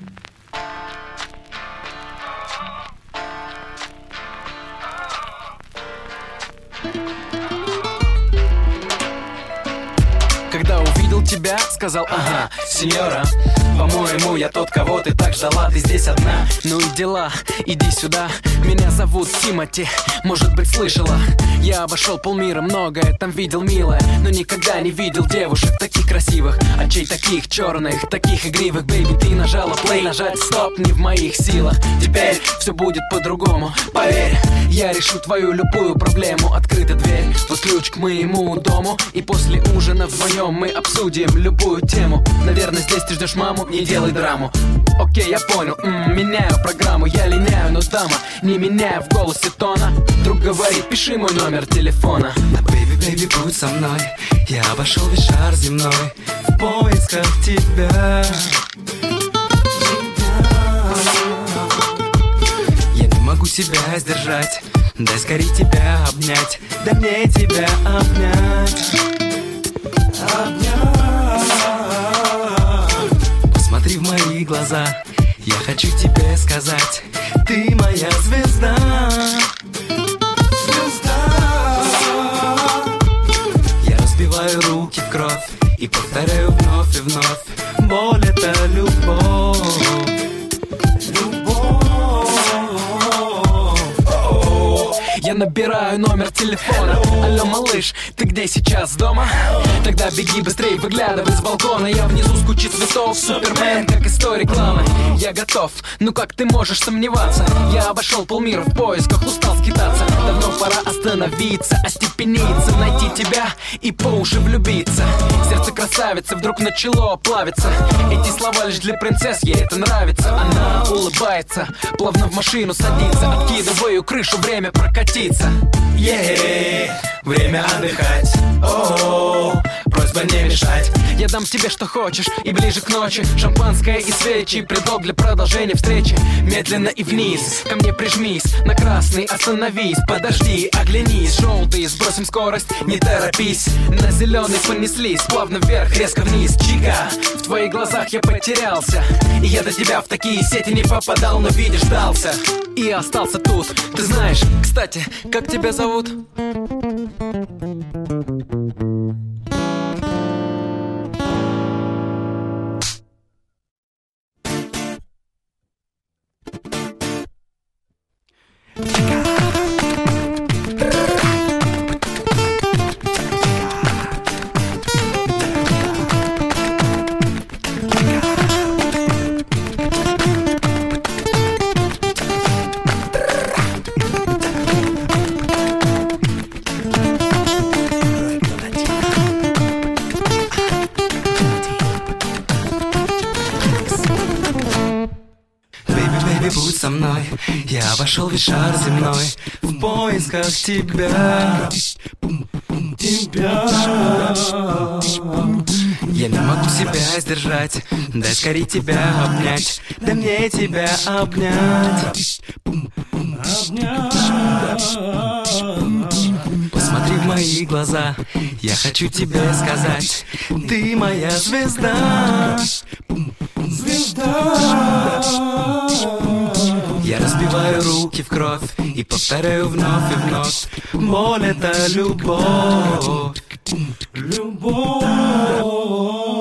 Когда увидел тебя, сказал: ага, сеньора, по-моему, я тот, кого ты так ждала, ты здесь одна. Ну и дела, иди сюда. Меня зовут Тимати, может быть, слышала. Я обошел полмира, многое там видел, милая, но никогда не видел девушек таких красивых, очей таких черных, таких игривых. Бэйби, ты нажала плей, нажать стоп не в моих силах. Теперь все будет по-другому, поверь. Я решу твою любую проблему. Открыта дверь, вот ключ к моему дому, и после ужина вдвоем мы обсудим любую тему. Наверное, здесь ты ждешь маму, не делай драму. Окей, я понял, меняю программу. Я линяю, но дама, не меняя в голосе тона. Друг говорит, пиши мой номер телефона. Бэйби, бэйби, будь со мной. Я обошел весь шар земной в поисках тебя. Я не могу себя сдержать, дай скорей тебя обнять, дай мне тебя обнять. Посмотри в мои глаза, я хочу тебе сказать, ты моя звезда. Я разбиваю руки в кровь и повторяю вновь и вновь: боль — это любовь. Я набираю номер телефона. Алло, малыш, ты где сейчас, дома? Тогда беги быстрей, выглядывай с балкона. Я внизу с кучей цветов, Супермен, как из той рекламы. Я готов, ну как ты можешь сомневаться? Я обошел полмира в поисках, устал скитаться. Давно пора остановиться, остепениться, найти тебя и по уши влюбиться. Сердце красавицы вдруг начало плавиться. Эти слова лишь для принцесс, ей это нравится. Она улыбается, плавно в машину садится. Откидываю крышу, время прокатиться. Время отдыхать. Просьба не мешать. Я дам тебе, что хочешь, и ближе к ночи шампанское и свечи, предлог для продолжения встречи. Медленно и вниз, ко мне прижмись. На красный остановись, подожди, оглянись. Желтый, сбросим скорость, не торопись. На зеленый понеслись, плавно вверх, резко вниз. Чика, в твоих глазах я потерялся, и я до тебя в такие сети не попадал, но видишь, дался и остался тут. Ты знаешь, кстати, как тебя зовут? Будь со мной, я обошел весь шар земной в поисках тебя. Я не могу себя сдержать, дай скорей тебя обнять, дай мне тебя обнять. Посмотри в мои глаза, я хочу тебе сказать, ты моя звезда. Я разбиваю руки в кровь и повторяю вновь и вновь: боль — это любовь. Любовь.